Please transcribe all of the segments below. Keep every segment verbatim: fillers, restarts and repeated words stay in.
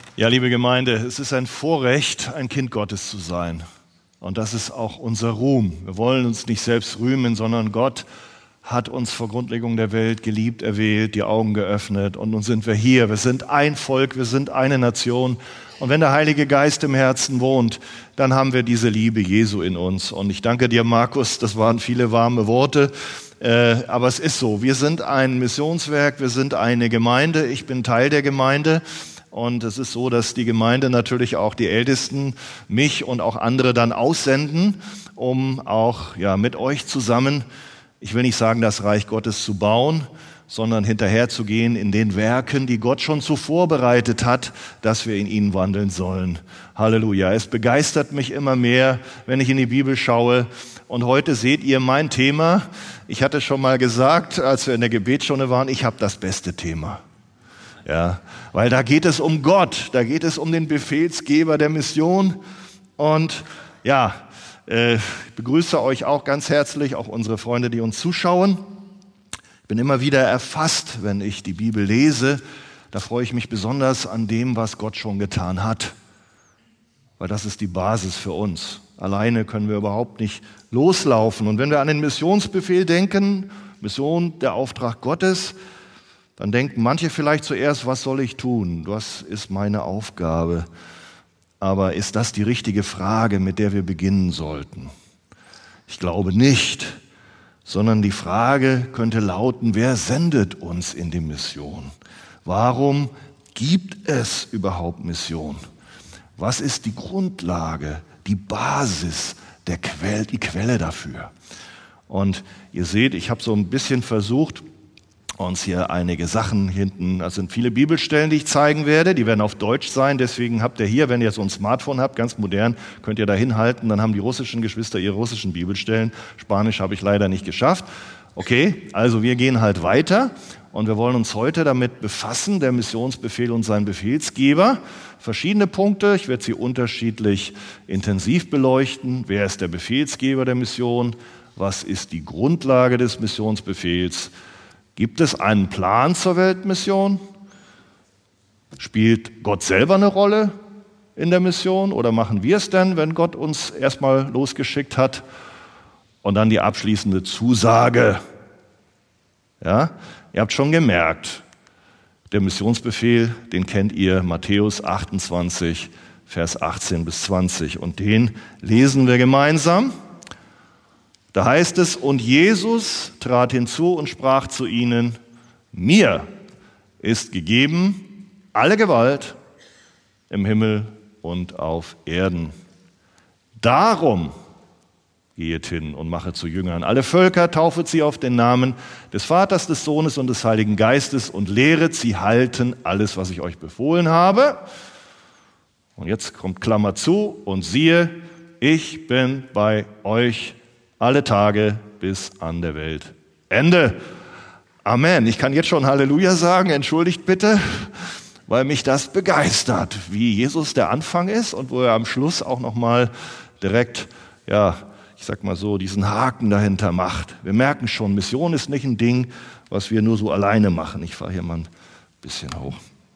Ja, liebe Gemeinde, es ist ein Vorrecht, ein Kind Gottes zu sein. Und das ist auch unser Ruhm. Wir wollen uns nicht selbst rühmen, sondern Gott hat uns vor Grundlegung der Welt geliebt, erwählt, die Augen geöffnet und nun sind wir hier. Wir sind ein Volk, wir sind eine Nation. Und wenn der Heilige Geist im Herzen wohnt, dann haben wir diese Liebe Jesu in uns. Und ich danke dir, Markus, das waren viele warme Worte. Äh, aber es ist so, wir sind ein Missionswerk, wir sind eine Gemeinde. Ich bin Teil der Gemeinde. Und es ist so, dass die Gemeinde natürlich auch die Ältesten, mich und auch andere dann aussenden, um auch ja mit euch zusammen, ich will nicht sagen, das Reich Gottes zu bauen, sondern hinterherzugehen in den Werken, die Gott schon zuvor bereitet hat, dass wir in ihnen wandeln sollen. Halleluja. Es begeistert mich immer mehr, wenn ich in die Bibel schaue. Und heute seht ihr mein Thema. Ich hatte schon mal gesagt, als wir in der Gebetsstunde waren, ich habe das beste Thema. Ja, weil da geht es um Gott, da geht es um den Befehlsgeber der Mission. Und ja, äh, ich begrüße euch auch ganz herzlich, auch unsere Freunde, die uns zuschauen. Ich bin immer wieder erfasst, wenn ich die Bibel lese. Da freue ich mich besonders an dem, was Gott schon getan hat. Weil das ist die Basis für uns. Alleine können wir überhaupt nicht loslaufen. Und wenn wir an den Missionsbefehl denken, Mission, der Auftrag Gottes, dann denken manche vielleicht zuerst, was soll ich tun? Was ist meine Aufgabe? Aber ist das die richtige Frage, mit der wir beginnen sollten? Ich glaube nicht, sondern die Frage könnte lauten, wer sendet uns in die Mission? Warum gibt es überhaupt Mission? Was ist die Grundlage, die Basis, der Quell, die Quelle dafür? Und ihr seht, ich habe so ein bisschen versucht, uns hier einige Sachen hinten, das sind viele Bibelstellen, die ich zeigen werde, die werden auf Deutsch sein, deswegen habt ihr hier, wenn ihr so ein Smartphone habt, ganz modern, könnt ihr da hinhalten, dann haben die russischen Geschwister ihre russischen Bibelstellen, Spanisch habe ich leider nicht geschafft. Okay, also wir gehen halt weiter und wir wollen uns heute damit befassen, der Missionsbefehl und sein Befehlsgeber, verschiedene Punkte, ich werde sie unterschiedlich intensiv beleuchten, wer ist der Befehlsgeber der Mission, was ist die Grundlage des Missionsbefehls, gibt es einen Plan zur Weltmission? Spielt Gott selber eine Rolle in der Mission oder machen wir es denn, wenn Gott uns erstmal losgeschickt hat? Und dann die abschließende Zusage. Ja, ihr habt schon gemerkt, der Missionsbefehl, den kennt ihr, Matthäus achtundzwanzig, Vers achtzehn bis zwanzig. Und den lesen wir gemeinsam. Da heißt es, und Jesus trat hinzu und sprach zu ihnen, mir ist gegeben alle Gewalt im Himmel und auf Erden. Darum geht hin und mache zu Jüngern alle Völker, taufet sie auf den Namen des Vaters, des Sohnes und des Heiligen Geistes und lehret sie halten alles, was ich euch befohlen habe. Und jetzt kommt Klammer zu und siehe, ich bin bei euch alle Tage bis an der Welt Ende. Amen. Ich kann jetzt schon Halleluja sagen, entschuldigt bitte, weil mich das begeistert, wie Jesus der Anfang ist und wo er am Schluss auch nochmal direkt, ja, ich sag mal so, diesen Haken dahinter macht. Wir merken schon, Mission ist nicht ein Ding, was wir nur so alleine machen. Ich fahre hier mal ein bisschen hoch.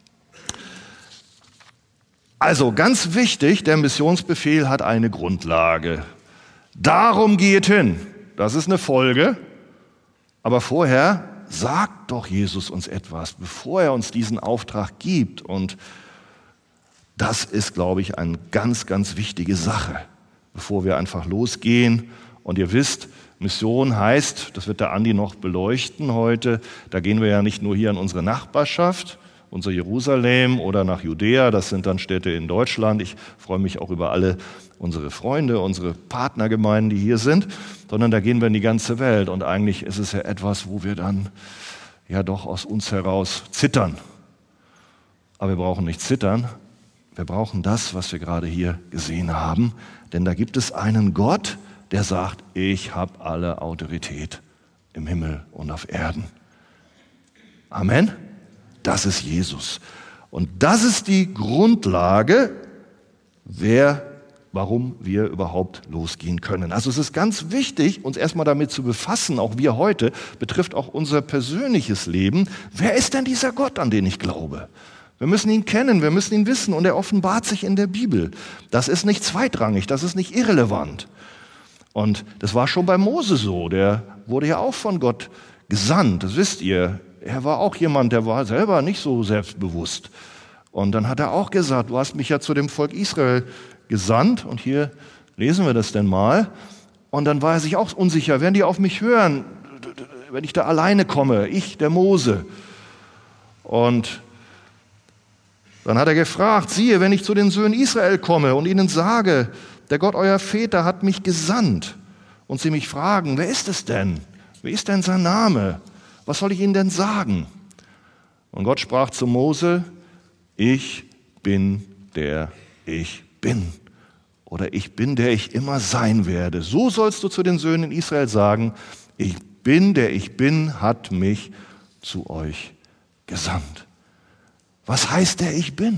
Also ganz wichtig, der Missionsbefehl hat eine Grundlage. Darum geht hin. Das ist eine Folge. Aber vorher sagt doch Jesus uns etwas, bevor er uns diesen Auftrag gibt. Und das ist, glaube ich, eine ganz, ganz wichtige Sache, bevor wir einfach losgehen. Und ihr wisst, Mission heißt, das wird der Andi noch beleuchten heute, da gehen wir ja nicht nur hier in unsere Nachbarschaft, unser Jerusalem oder nach Judäa, das sind dann Städte in Deutschland. Ich freue mich auch über alle unsere Freunde, unsere Partnergemeinden, die hier sind, sondern da gehen wir in die ganze Welt. Und eigentlich ist es ja etwas, wo wir dann ja doch aus uns heraus zittern. Aber wir brauchen nicht zittern, wir brauchen das, was wir gerade hier gesehen haben. Denn da gibt es einen Gott, der sagt, ich habe alle Autorität im Himmel und auf Erden. Amen. Das ist Jesus. Und das ist die Grundlage, wer, warum wir überhaupt losgehen können. Also es ist ganz wichtig, uns erstmal damit zu befassen, auch wir heute, betrifft auch unser persönliches Leben. Wer ist denn dieser Gott, an den ich glaube? Wir müssen ihn kennen, wir müssen ihn wissen und er offenbart sich in der Bibel. Das ist nicht zweitrangig, das ist nicht irrelevant. Und das war schon bei Mose so, der wurde ja auch von Gott gesandt, das wisst ihr. Er war auch jemand, der war selber nicht so selbstbewusst. Und dann hat er auch gesagt, du hast mich ja zu dem Volk Israel gesandt und hier lesen wir das denn mal. Und dann war er sich auch unsicher, werden die auf mich hören, wenn ich da alleine komme, ich, der Mose. Und dann hat er gefragt, siehe, wenn ich zu den Söhnen Israel komme und ihnen sage, der Gott eurer Väter hat mich gesandt und sie mich fragen, wer ist es denn? Wie ist denn sein Name? Was soll ich ihnen denn sagen? Und Gott sprach zu Mose, ich bin der ich bin. Oder ich bin der ich immer sein werde. So sollst du zu den Söhnen Israel sagen, ich bin der ich bin, hat mich zu euch gesandt. Was heißt der ich bin?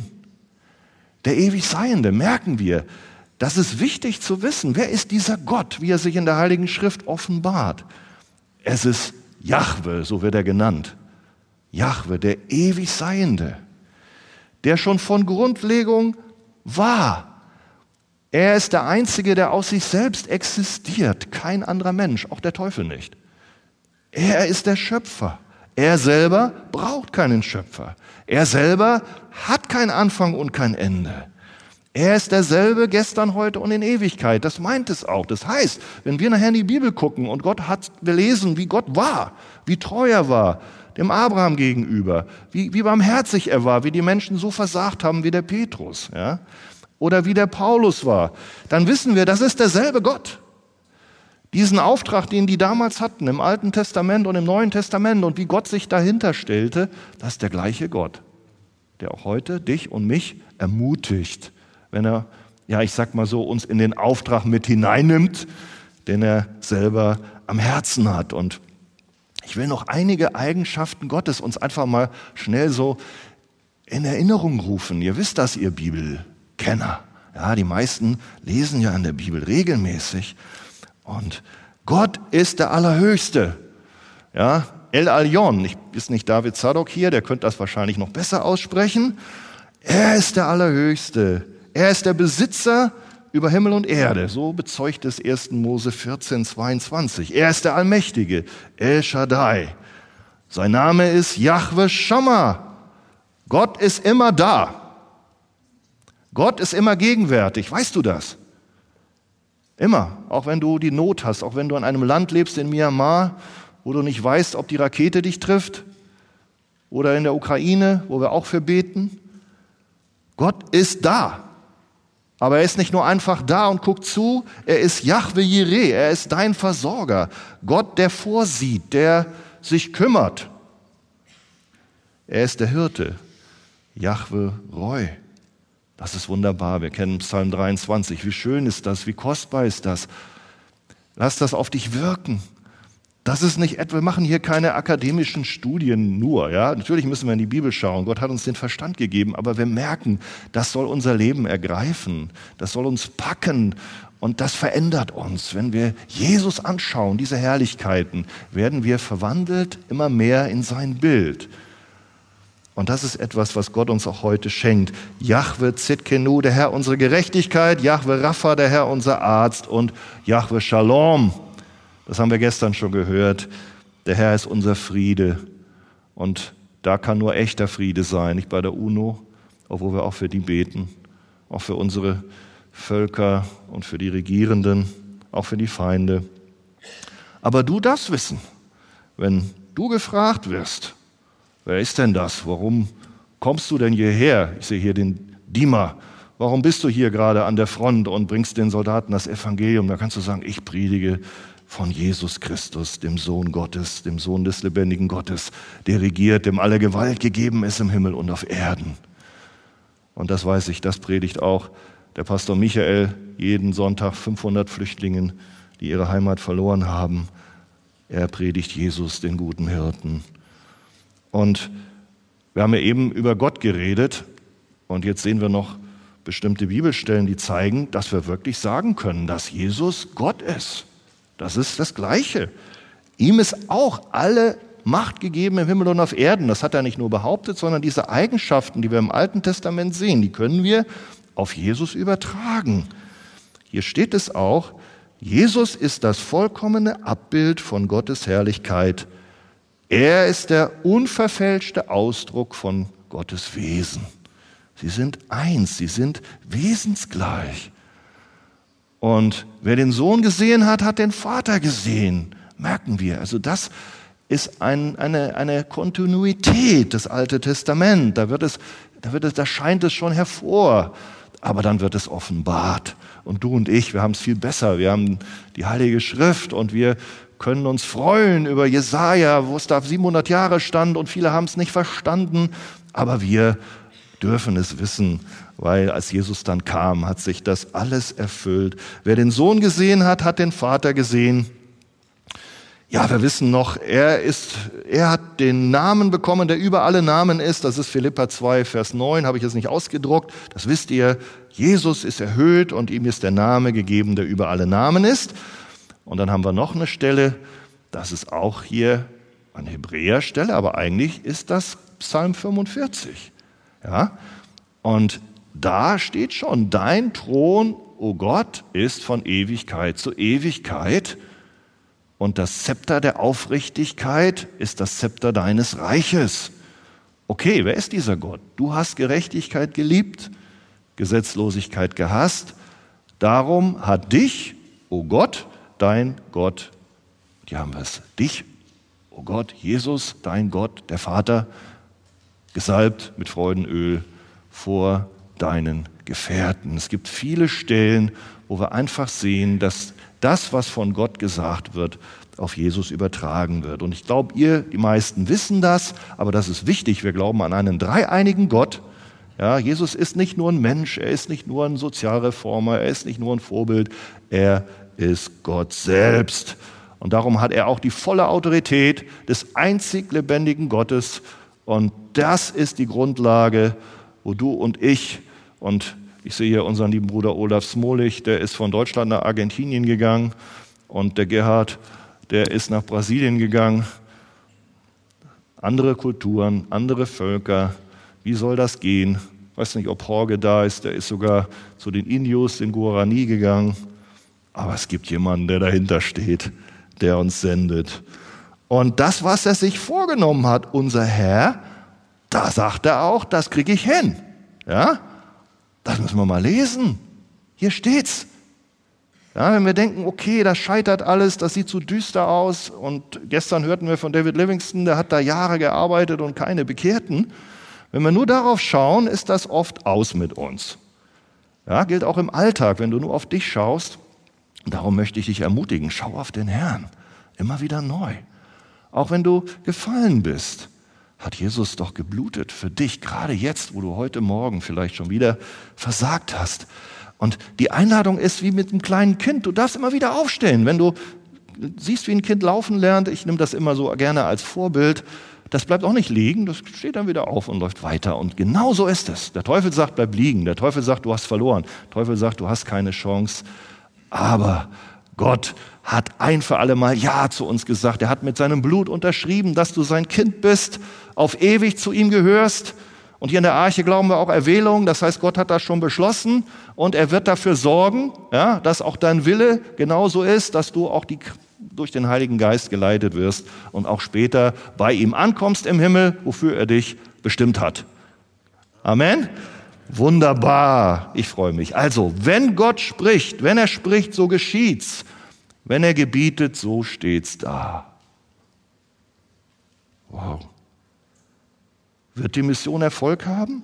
Der ewig Seiende, merken wir. Das ist wichtig zu wissen. Wer ist dieser Gott, wie er sich in der Heiligen Schrift offenbart? Es ist Jahwe, so wird er genannt. Jahwe, der ewig Seiende, der schon von Grundlegung war. Er ist der Einzige, der aus sich selbst existiert. Kein anderer Mensch, auch der Teufel nicht. Er ist der Schöpfer. Er selber braucht keinen Schöpfer. Er selber hat kein Anfang und kein Ende. Er ist derselbe gestern, heute und in Ewigkeit. Das meint es auch. Das heißt, wenn wir nachher in die Bibel gucken und Gott hat, wir lesen, wie Gott war, wie treu er war, dem Abraham gegenüber, wie, wie barmherzig er war, wie die Menschen so versagt haben wie der Petrus, ja, oder wie der Paulus war, dann wissen wir, das ist derselbe Gott. Diesen Auftrag, den die damals hatten, im Alten Testament und im Neuen Testament und wie Gott sich dahinter stellte, das ist der gleiche Gott, der auch heute dich und mich ermutigt, wenn er, ja, ich sag mal so, uns in den Auftrag mit hineinnimmt, den er selber am Herzen hat. Und ich will noch einige Eigenschaften Gottes uns einfach mal schnell so in Erinnerung rufen. Ihr wisst das, ihr Bibelkenner. Ja, die meisten lesen ja in der Bibel regelmäßig. Und Gott ist der Allerhöchste. Ja, El Elyon, ist nicht David Zadok hier, der könnte das wahrscheinlich noch besser aussprechen. Er ist der Allerhöchste. Er ist der Besitzer über Himmel und Erde. So bezeugt es ersten Mose vierzehn, zweiundzwanzig. Er ist der Allmächtige, El Shaddai. Sein Name ist Jahwe Shammah. Gott ist immer da. Gott ist immer gegenwärtig. Weißt du das? Immer. Auch wenn du die Not hast, auch wenn du in einem Land lebst, in Myanmar, wo du nicht weißt, ob die Rakete dich trifft, oder in der Ukraine, wo wir auch für beten. Gott ist da. Aber er ist nicht nur einfach da und guckt zu, er ist Jahwe Jireh, er ist dein Versorger. Gott, der vorsieht, der sich kümmert. Er ist der Hirte, Jahwe Roi. Das ist wunderbar, wir kennen Psalm dreiundzwanzig. Wie schön ist das, wie kostbar ist das. Lass das auf dich wirken. Das ist nicht etwa, wir machen hier keine akademischen Studien nur, ja. Natürlich müssen wir in die Bibel schauen. Gott hat uns den Verstand gegeben, aber wir merken, das soll unser Leben ergreifen. Das soll uns packen und das verändert uns. Wenn wir Jesus anschauen, diese Herrlichkeiten, werden wir verwandelt immer mehr in sein Bild. Und das ist etwas, was Gott uns auch heute schenkt. Jahwe Tzidkenu, der Herr unsere Gerechtigkeit, Jahwe Rapha, der Herr unser Arzt und Jahwe Shalom. Das haben wir gestern schon gehört. Der Herr ist unser Friede. Und da kann nur echter Friede sein, nicht bei der UNO, obwohl wir auch für die beten, auch für unsere Völker und für die Regierenden, auch für die Feinde. Aber du darfst wissen, wenn du gefragt wirst, wer ist denn das? Warum kommst du denn hierher? Ich sehe hier den Dima. Warum bist du hier gerade an der Front und bringst den Soldaten das Evangelium? Da kannst du sagen, ich predige von Jesus Christus, dem Sohn Gottes, dem Sohn des lebendigen Gottes, der regiert, dem alle Gewalt gegeben ist im Himmel und auf Erden. Und das weiß ich, das predigt auch der Pastor Michael jeden Sonntag fünfhundert Flüchtlingen, die ihre Heimat verloren haben. Er predigt Jesus, den guten Hirten. Und wir haben ja eben über Gott geredet und jetzt sehen wir noch bestimmte Bibelstellen, die zeigen, dass wir wirklich sagen können, dass Jesus Gott ist. Das ist das Gleiche. Ihm ist auch alle Macht gegeben im Himmel und auf Erden. Das hat er nicht nur behauptet, sondern diese Eigenschaften, die wir im Alten Testament sehen, die können wir auf Jesus übertragen. Hier steht es auch, Jesus ist das vollkommene Abbild von Gottes Herrlichkeit. Er ist der unverfälschte Ausdruck von Gottes Wesen. Sie sind eins, sie sind wesensgleich. Und wer den Sohn gesehen hat, hat den Vater gesehen, merken wir. Also das ist ein, eine, eine Kontinuität des Alten Testaments. Da wird es, da wird es, da scheint es schon hervor, aber dann wird es offenbart. Und du und ich, wir haben es viel besser. Wir haben die Heilige Schrift und wir können uns freuen über Jesaja, wo es da siebenhundert Jahre stand und viele haben es nicht verstanden. Aber wir dürfen es wissen, weil als Jesus dann kam, hat sich das alles erfüllt. Wer den Sohn gesehen hat, hat den Vater gesehen. Ja, wir wissen noch, er ist, er hat den Namen bekommen, der über alle Namen ist. Das ist Philipper zwei, Vers neun, habe ich jetzt nicht ausgedruckt. Das wisst ihr. Jesus ist erhöht und ihm ist der Name gegeben, der über alle Namen ist. Und dann haben wir noch eine Stelle, das ist auch hier eine Hebräerstelle, aber eigentlich ist das Psalm fünfundvierzig. Ja? Und da steht schon, dein Thron, o Gott, ist von Ewigkeit zu Ewigkeit. Und das Zepter der Aufrichtigkeit ist das Zepter deines Reiches. Okay, wer ist dieser Gott? Du hast Gerechtigkeit geliebt, Gesetzlosigkeit gehasst. Darum hat dich, o Gott, dein Gott, hier haben wir es, dich, o Gott, Jesus, dein Gott, der Vater, gesalbt mit Freudenöl vor deinen Gefährten. Es gibt viele Stellen, wo wir einfach sehen, dass das, was von Gott gesagt wird, auf Jesus übertragen wird. Und ich glaube, ihr, die meisten wissen das, aber das ist wichtig. Wir glauben an einen dreieinigen Gott. Ja, Jesus ist nicht nur ein Mensch, er ist nicht nur ein Sozialreformer, er ist nicht nur ein Vorbild, er ist Gott selbst. Und darum hat er auch die volle Autorität des einzig lebendigen Gottes. Und das ist die Grundlage, wo du und ich, und ich sehe hier unseren lieben Bruder Olaf Smolich, der ist von Deutschland nach Argentinien gegangen und der Gerhard, der ist nach Brasilien gegangen. Andere Kulturen, andere Völker, wie soll das gehen? Ich weiß nicht, ob Jorge da ist, der ist sogar zu den Indios, den Guarani gegangen. Aber es gibt jemanden, der dahinter steht, der uns sendet. Und das, was er sich vorgenommen hat, unser Herr, da sagt er auch, das kriege ich hin. Ja? Das müssen wir mal lesen. Hier steht's. Ja, wenn wir denken, okay, das scheitert alles, das sieht so düster aus. Und gestern hörten wir von David Livingstone, der hat da Jahre gearbeitet und keine Bekehrten. Wenn wir nur darauf schauen, ist das oft aus mit uns. Ja, gilt auch im Alltag, wenn du nur auf dich schaust. Darum möchte ich dich ermutigen, schau auf den Herrn. Immer wieder neu. Auch wenn du gefallen bist, hat Jesus doch geblutet für dich, gerade jetzt, wo du heute Morgen vielleicht schon wieder versagt hast. Und die Einladung ist wie mit einem kleinen Kind. Du darfst immer wieder aufstehen. Wenn du siehst, wie ein Kind laufen lernt, ich nehme das immer so gerne als Vorbild, das bleibt auch nicht liegen, das steht dann wieder auf und läuft weiter. Und genau so ist es. Der Teufel sagt, bleib liegen. Der Teufel sagt, du hast verloren. Der Teufel sagt, du hast keine Chance. Aber Gott hat ein für alle Mal Ja zu uns gesagt. Er hat mit seinem Blut unterschrieben, dass du sein Kind bist, auf ewig zu ihm gehörst. Und hier in der Arche glauben wir auch Erwählung. Das heißt, Gott hat das schon beschlossen und er wird dafür sorgen, ja, dass auch dein Wille genauso ist, dass du auch die, durch den Heiligen Geist geleitet wirst und auch später bei ihm ankommst im Himmel, wofür er dich bestimmt hat. Amen. Wunderbar, ich freue mich. Also, wenn Gott spricht, wenn er spricht, so geschieht's. Wenn er gebietet, so steht's da. Wow. Wird die Mission Erfolg haben?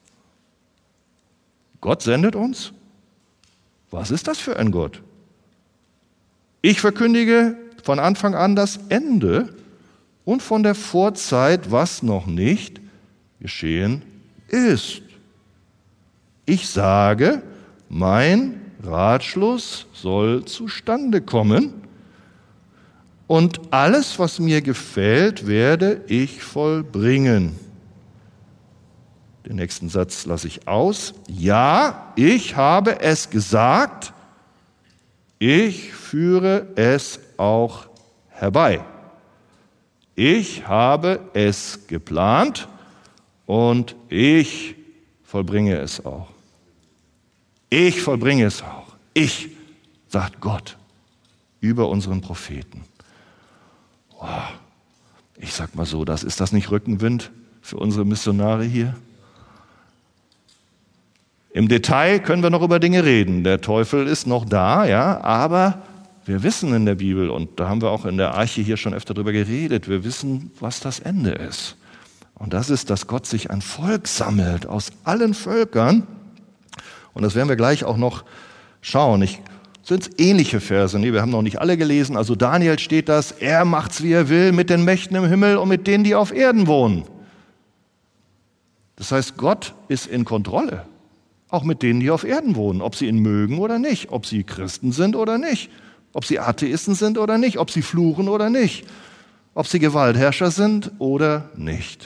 Gott sendet uns? Was ist das für ein Gott? Ich verkündige von Anfang an das Ende und von der Vorzeit, was noch nicht geschehen ist. Ich sage, mein Ratschluss soll zustande kommen und alles, was mir gefällt, werde ich vollbringen. Den nächsten Satz lasse ich aus. Ja, ich habe es gesagt, ich führe es auch herbei. Ich habe es geplant und ich vollbringe es auch. Ich vollbringe es auch. Ich, sagt Gott über unseren Propheten. Wow. Ich sag mal so, das ist das nicht Rückenwind für unsere Missionare hier? Im Detail können wir noch über Dinge reden. Der Teufel ist noch da, ja, aber wir wissen in der Bibel, und da haben wir auch in der Arche hier schon öfter drüber geredet, wir wissen, was das Ende ist. Und das ist, dass Gott sich ein Volk sammelt aus allen Völkern. Und das werden wir gleich auch noch schauen. Ich, sind ähnliche Verse, nee, wir haben noch nicht alle gelesen. Also Daniel steht das, er macht's wie er will mit den Mächten im Himmel und mit denen, die auf Erden wohnen. Das heißt, Gott ist in Kontrolle. Auch mit denen, die auf Erden wohnen, ob sie ihn mögen oder nicht, ob sie Christen sind oder nicht, ob sie Atheisten sind oder nicht, ob sie fluchen oder nicht, ob sie Gewaltherrscher sind oder nicht.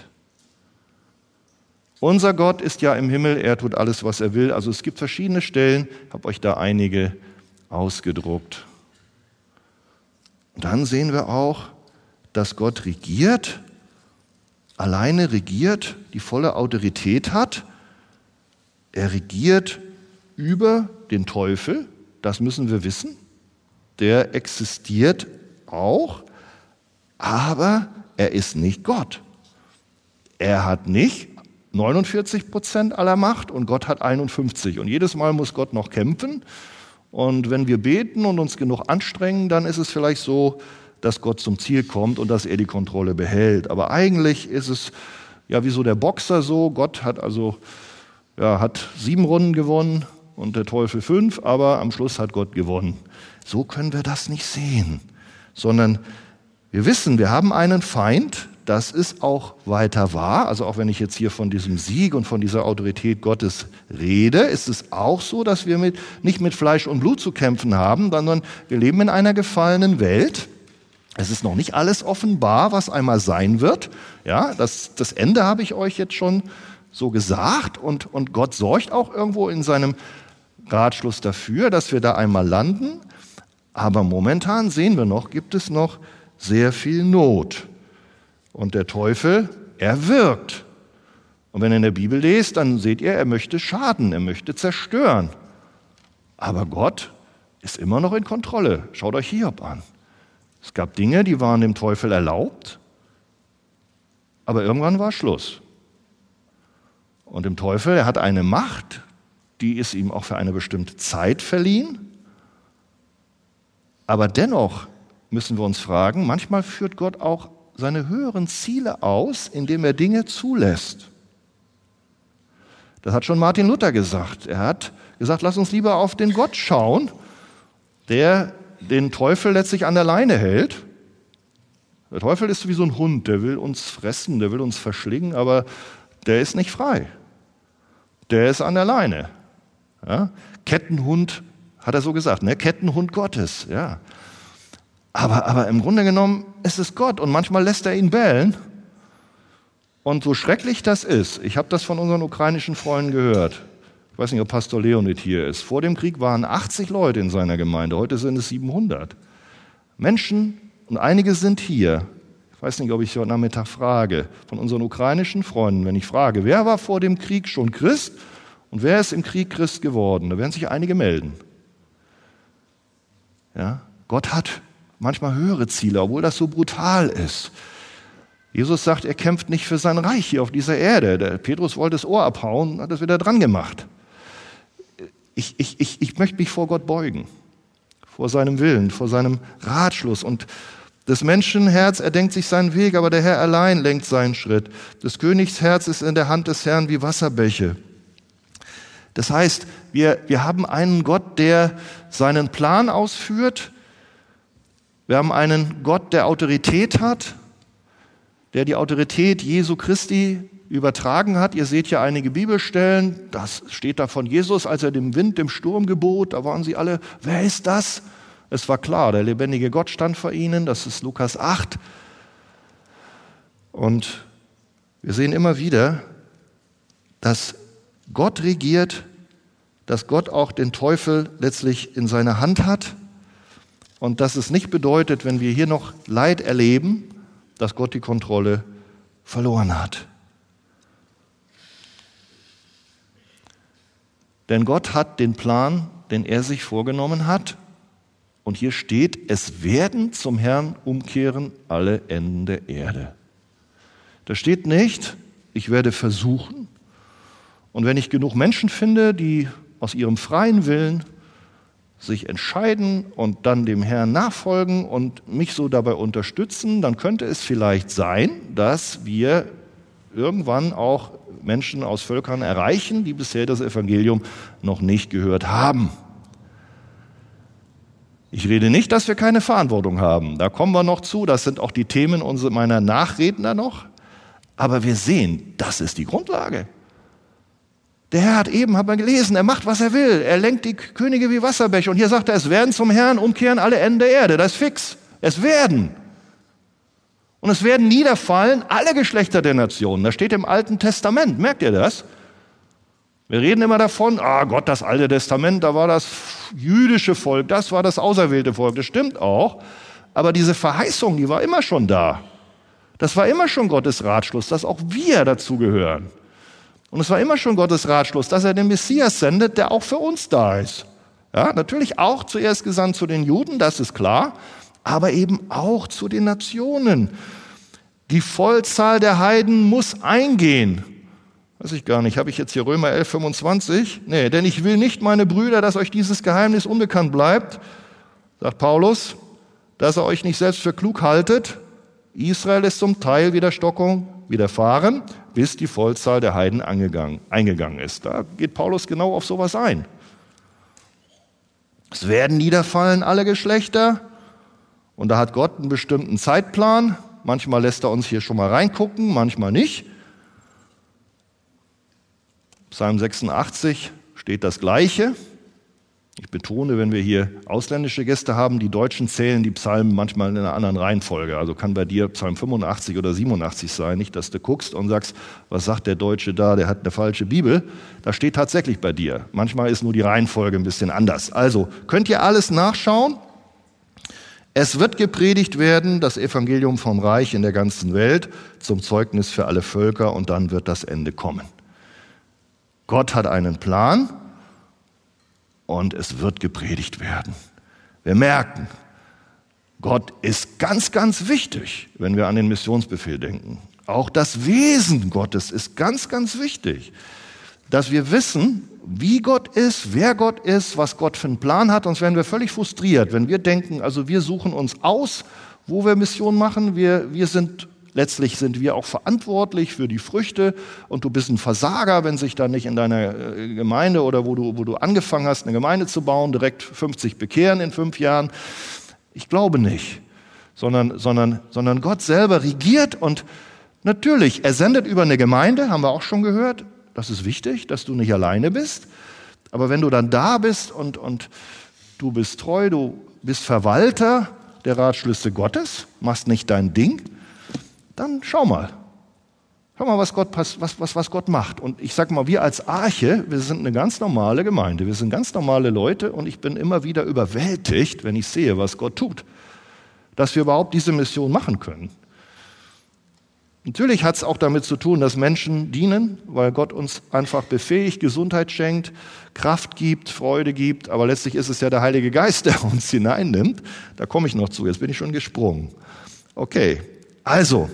Unser Gott ist ja im Himmel, er tut alles, was er will. Also es gibt verschiedene Stellen, ich habe euch da einige ausgedruckt. Und dann sehen wir auch, dass Gott regiert, alleine regiert, die volle Autorität hat. Er regiert über den Teufel, das müssen wir wissen. Der existiert auch, aber er ist nicht Gott. Er hat nicht neunundvierzig Prozent aller Macht und Gott hat einundfünfzig. Und jedes Mal muss Gott noch kämpfen. Und wenn wir beten und uns genug anstrengen, dann ist es vielleicht so, dass Gott zum Ziel kommt und dass er die Kontrolle behält. Aber eigentlich ist es ja wie so der Boxer so. Gott hat also ja, hat sieben Runden gewonnen und der Teufel fünf, aber am Schluss hat Gott gewonnen. So können wir das nicht sehen, sondern wir wissen, wir haben einen Feind, das ist auch weiter wahr. Also auch wenn ich jetzt hier von diesem Sieg und von dieser Autorität Gottes rede, ist es auch so, dass wir mit, nicht mit Fleisch und Blut zu kämpfen haben, sondern wir leben in einer gefallenen Welt. Es ist noch nicht alles offenbar, was einmal sein wird. Ja, das, das Ende habe ich euch jetzt schon so gesagt und, und Gott sorgt auch irgendwo in seinem Ratschluss dafür, dass wir da einmal landen. Aber momentan sehen wir noch, gibt es noch sehr viel Not. Und der Teufel, er wirkt. Und wenn ihr in der Bibel lest, dann seht ihr, er möchte schaden, er möchte zerstören. Aber Gott ist immer noch in Kontrolle. Schaut euch Hiob an. Es gab Dinge, die waren dem Teufel erlaubt, aber irgendwann war Schluss. Und dem Teufel, er hat eine Macht, die ist ihm auch für eine bestimmte Zeit verliehen. Aber dennoch müssen wir uns fragen, manchmal führt Gott auch seine höheren Ziele aus, indem er Dinge zulässt. Das hat schon Martin Luther gesagt. Er hat gesagt, lass uns lieber auf den Gott schauen, der den Teufel letztlich an der Leine hält. Der Teufel ist wie so ein Hund, der will uns fressen, der will uns verschlingen, aber der ist nicht frei. Der ist an der Leine. Ja? Kettenhund, hat er so gesagt, ne? Kettenhund Gottes. Ja. Aber, aber im Grunde genommen ist es Gott und manchmal lässt er ihn bellen. Und so schrecklich das ist, ich habe das von unseren ukrainischen Freunden gehört. Ich weiß nicht, ob Pastor Leonid hier ist. Vor dem Krieg waren achtzig Leute in seiner Gemeinde, heute sind es siebenhundert. Menschen, und einige sind hier. Ich weiß nicht, ob ich heute Nachmittag frage, von unseren ukrainischen Freunden, wenn ich frage, wer war vor dem Krieg schon Christ und wer ist im Krieg Christ geworden? Da werden sich einige melden. Ja? Gott hat manchmal höhere Ziele, obwohl das so brutal ist. Jesus sagt, er kämpft nicht für sein Reich hier auf dieser Erde. Der Petrus wollte das Ohr abhauen, hat das wieder dran gemacht. Ich, ich, ich, ich möchte mich vor Gott beugen, vor seinem Willen, vor seinem Ratschluss. Und das Menschenherz erdenkt sich seinen Weg, aber der Herr allein lenkt seinen Schritt. Das Königsherz ist in der Hand des Herrn wie Wasserbäche. Das heißt, wir, wir haben einen Gott, der seinen Plan ausführt. Wir haben einen Gott, der Autorität hat, der die Autorität Jesu Christi übertragen hat. Ihr seht ja einige Bibelstellen, das steht da von Jesus, als er dem Wind, dem Sturm gebot, da waren sie alle, wer ist das? Es war klar, der lebendige Gott stand vor ihnen, das ist Lukas acht. Und wir sehen immer wieder, dass Gott regiert, dass Gott auch den Teufel letztlich in seiner Hand hat und dass es nicht bedeutet, wenn wir hier noch Leid erleben, dass Gott die Kontrolle verloren hat. Denn Gott hat den Plan, den er sich vorgenommen hat. Und hier steht, es werden zum Herrn umkehren alle Enden der Erde. Da steht nicht, ich werde versuchen. Und wenn ich genug Menschen finde, die aus ihrem freien Willen sich entscheiden und dann dem Herrn nachfolgen und mich so dabei unterstützen, dann könnte es vielleicht sein, dass wir irgendwann auch Menschen aus Völkern erreichen, die bisher das Evangelium noch nicht gehört haben. Ich rede nicht, dass wir keine Verantwortung haben. Da kommen wir noch zu. Das sind auch die Themen meiner Nachredner noch. Aber wir sehen, das ist die Grundlage. Der Herr hat eben, haben wir gelesen, er macht, was er will. Er lenkt die Könige wie Wasserbäche. Und hier sagt er, es werden zum Herrn umkehren alle Enden der Erde. Das ist fix. Es werden. Und es werden niederfallen alle Geschlechter der Nationen. Das steht im Alten Testament. Merkt ihr das? Wir reden immer davon, ah Gott, das Alte Testament, da war das jüdische Volk, das war das auserwählte Volk. Das stimmt auch. Aber diese Verheißung, die war immer schon da. Das war immer schon Gottes Ratschluss, dass auch wir dazugehören. Und es war immer schon Gottes Ratschluss, dass er den Messias sendet, der auch für uns da ist. Ja, natürlich auch zuerst gesandt zu den Juden, das ist klar, aber eben auch zu den Nationen. Die Vollzahl der Heiden muss eingehen. Weiß ich gar nicht, habe ich jetzt hier Römer elf, fünfundzwanzig? Nee, denn ich will nicht, meine Brüder, dass euch dieses Geheimnis unbekannt bleibt, sagt Paulus, dass ihr euch nicht selbst für klug haltet. Israel ist zum Teil Widerstockung widerfahren, bis die Vollzahl der Heiden eingegangen, eingegangen ist. Da geht Paulus genau auf sowas ein. Es werden niederfallen alle Geschlechter und da hat Gott einen bestimmten Zeitplan. Manchmal lässt er uns hier schon mal reingucken, manchmal nicht. Psalm sechsundachtzig steht das Gleiche. Ich betone, wenn wir hier ausländische Gäste haben, die Deutschen zählen die Psalmen manchmal in einer anderen Reihenfolge. Also kann bei dir Psalm fünfundachtzig oder siebenundachtzig sein. Nicht, dass du guckst und sagst, was sagt der Deutsche da, der hat eine falsche Bibel. Das steht tatsächlich bei dir. Manchmal ist nur die Reihenfolge ein bisschen anders. Also könnt ihr alles nachschauen. Es wird gepredigt werden, das Evangelium vom Reich in der ganzen Welt, zum Zeugnis für alle Völker, und dann wird das Ende kommen. Gott hat einen Plan. Und es wird gepredigt werden. Wir merken, Gott ist ganz, ganz wichtig, wenn wir an den Missionsbefehl denken. Auch das Wesen Gottes ist ganz, ganz wichtig. Dass wir wissen, wie Gott ist, wer Gott ist, was Gott für einen Plan hat. Sonst werden wir völlig frustriert, wenn wir denken, also wir suchen uns aus, wo wir Mission machen. Wir, wir sind Letztlich sind wir auch verantwortlich für die Früchte und du bist ein Versager, wenn sich da nicht in deiner Gemeinde oder wo du, wo du angefangen hast, eine Gemeinde zu bauen, direkt fünfzig bekehren in fünf Jahren. Ich glaube nicht, sondern, sondern, sondern Gott selber regiert und natürlich, er sendet über eine Gemeinde, haben wir auch schon gehört. Das ist wichtig, dass du nicht alleine bist. Aber wenn du dann da bist und, und du bist treu, du bist Verwalter der Ratschlüsse Gottes, machst nicht dein Ding, dann schau mal. Schau mal, was Gott, was, was, was Gott macht. Und ich sag mal, wir als Arche, wir sind eine ganz normale Gemeinde. Wir sind ganz normale Leute und ich bin immer wieder überwältigt, wenn ich sehe, was Gott tut. Dass wir überhaupt diese Mission machen können. Natürlich hat es auch damit zu tun, dass Menschen dienen, weil Gott uns einfach befähigt, Gesundheit schenkt, Kraft gibt, Freude gibt. Aber letztlich ist es ja der Heilige Geist, der uns hineinnimmt. Da komme ich noch zu, jetzt bin ich schon gesprungen. Okay, also,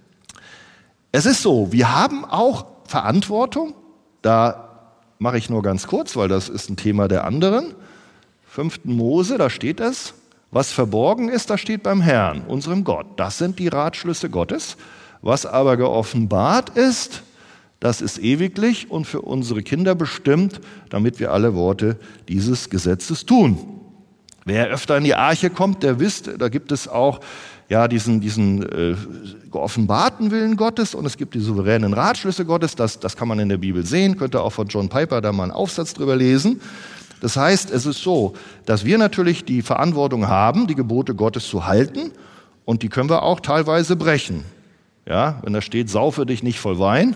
es ist so, wir haben auch Verantwortung. Da mache ich nur ganz kurz, weil das ist ein Thema der anderen. Fünften Mose, da steht es, was verborgen ist, das steht beim Herrn, unserem Gott. Das sind die Ratschlüsse Gottes. Was aber geoffenbart ist, das ist ewiglich und für unsere Kinder bestimmt, damit wir alle Worte dieses Gesetzes tun. Wer öfter in die Arche kommt, der wisst, da gibt es auch ja, diesen, diesen äh, geoffenbarten Willen Gottes und es gibt die souveränen Ratschlüsse Gottes. Das, das kann man in der Bibel sehen, könnt ihr auch von John Piper da mal einen Aufsatz drüber lesen. Das heißt, es ist so, dass wir natürlich die Verantwortung haben, die Gebote Gottes zu halten und die können wir auch teilweise brechen. Ja, wenn da steht, saufe dich nicht voll Wein,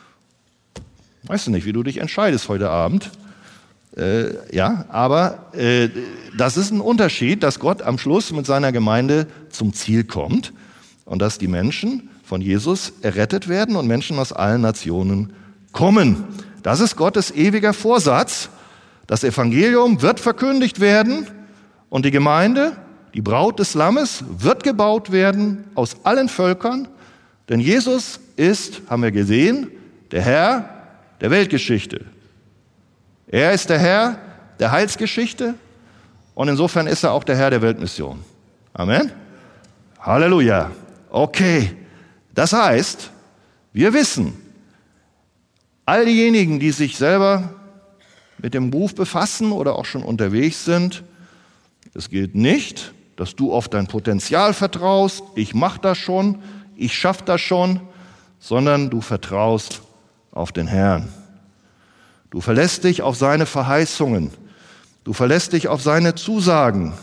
weißt du nicht, wie du dich entscheidest heute Abend. Äh, ja, aber äh, das ist ein Unterschied, dass Gott am Schluss mit seiner Gemeinde zum Ziel kommt. und dass die Menschen von Jesus errettet werden und Menschen aus allen Nationen kommen. Das ist Gottes ewiger Vorsatz. Das Evangelium wird verkündigt werden und die Gemeinde, die Braut des Lammes, wird gebaut werden aus allen Völkern, denn Jesus ist, haben wir gesehen, der Herr der Weltgeschichte. Er ist der Herr der Heilsgeschichte und insofern ist er auch der Herr der Weltmission. Amen. Halleluja. Okay. Das heißt, wir wissen, all diejenigen, die sich selber mit dem Beruf befassen oder auch schon unterwegs sind, es gilt nicht, dass du auf dein Potenzial vertraust, ich mache das schon, ich schaffe das schon, sondern du vertraust auf den Herrn. Du verlässt dich auf seine Verheißungen, du verlässt dich auf seine Zusagen.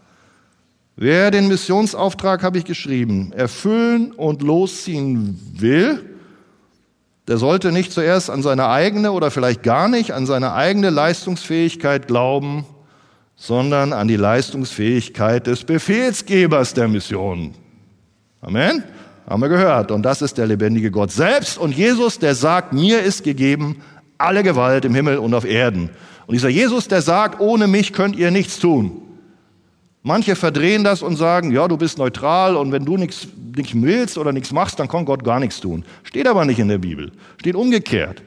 Wer den Missionsauftrag, habe ich geschrieben, erfüllen und losziehen will, der sollte nicht zuerst an seine eigene oder vielleicht gar nicht an seine eigene Leistungsfähigkeit glauben, sondern an die Leistungsfähigkeit des Befehlsgebers der Mission. Amen? Haben wir gehört. Und das ist der lebendige Gott selbst. Und Jesus, der sagt, mir ist gegeben alle Gewalt im Himmel und auf Erden. Und dieser Jesus, der sagt, ohne mich könnt ihr nichts tun. Manche verdrehen das und sagen, ja, du bist neutral und wenn du nichts nicht willst oder nichts machst, dann kann Gott gar nichts tun. Steht aber nicht in der Bibel. Steht umgekehrt.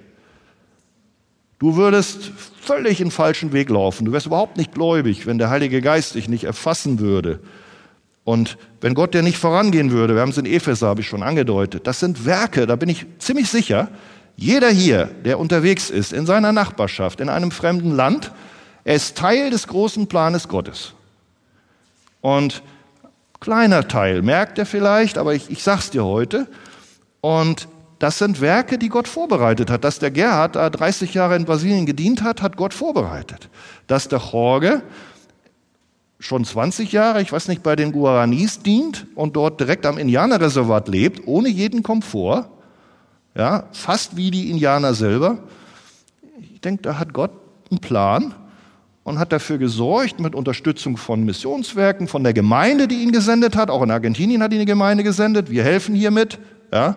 Du würdest völlig den falschen Weg laufen. Du wärst überhaupt nicht gläubig, wenn der Heilige Geist dich nicht erfassen würde. Und wenn Gott dir nicht vorangehen würde, wir haben es in Epheser, habe ich schon angedeutet, das sind Werke, da bin ich ziemlich sicher, jeder hier, der unterwegs ist, in seiner Nachbarschaft, in einem fremden Land, er ist Teil des großen Planes Gottes. Und kleiner Teil, merkt er vielleicht, aber ich, ich sag's dir heute. Und das sind Werke, die Gott vorbereitet hat. Dass der Gerhard da dreißig Jahre in Brasilien gedient hat, hat Gott vorbereitet. Dass der Jorge schon zwanzig Jahre, ich weiß nicht, bei den Guaranis dient und dort direkt am Indianerreservat lebt, ohne jeden Komfort, ja, fast wie die Indianer selber. Ich denke, da hat Gott einen Plan. Und hat dafür gesorgt, mit Unterstützung von Missionswerken, von der Gemeinde, die ihn gesendet hat. Auch in Argentinien hat ihn eine Gemeinde gesendet. Wir helfen hiermit. Ja.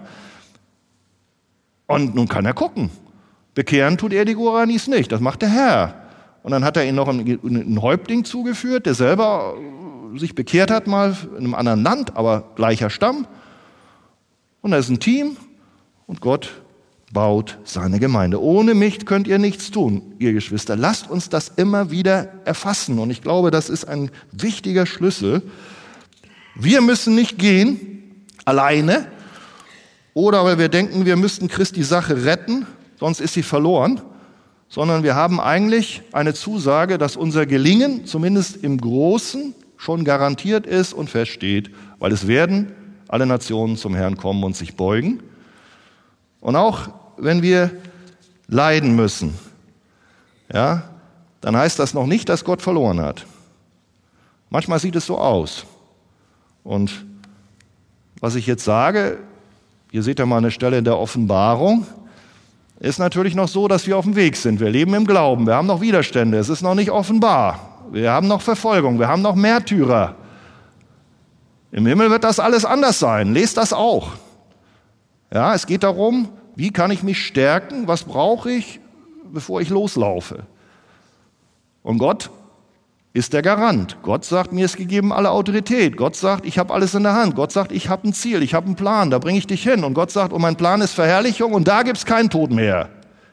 Und nun kann er gucken. Bekehren tut er die Guaranis nicht. Das macht der Herr. Und dann hat er ihnen noch einen, einen Häuptling zugeführt, der selber sich bekehrt hat, mal in einem anderen Land, aber gleicher Stamm. Und da ist ein Team und Gott baut seine Gemeinde. Ohne mich könnt ihr nichts tun, ihr Geschwister. Lasst uns das immer wieder erfassen. Und ich glaube, das ist ein wichtiger Schlüssel. Wir müssen nicht gehen, alleine, oder weil wir denken, wir müssten Christi Sache retten, sonst ist sie verloren, sondern wir haben eigentlich eine Zusage, dass unser Gelingen, zumindest im Großen, schon garantiert ist und feststeht, weil es werden alle Nationen zum Herrn kommen und sich beugen. Und auch wenn wir leiden müssen, ja, dann heißt das noch nicht, dass Gott verloren hat. Manchmal sieht es so aus. Und was ich jetzt sage, ihr seht ja mal eine Stelle in der Offenbarung, ist natürlich noch so, dass wir auf dem Weg sind. Wir leben im Glauben, wir haben noch Widerstände, es ist noch nicht offenbar. Wir haben noch Verfolgung, wir haben noch Märtyrer. Im Himmel wird das alles anders sein, lest das auch. Ja, es geht darum, wie kann ich mich stärken, was brauche ich, bevor ich loslaufe. Und Gott ist der Garant. Gott sagt, mir ist gegeben alle Autorität. Gott sagt, ich habe alles in der Hand. Gott sagt, ich habe ein Ziel, ich habe einen Plan, da bringe ich dich hin. Und Gott sagt, und mein Plan ist Verherrlichung und da gibt es keinen Tod mehr.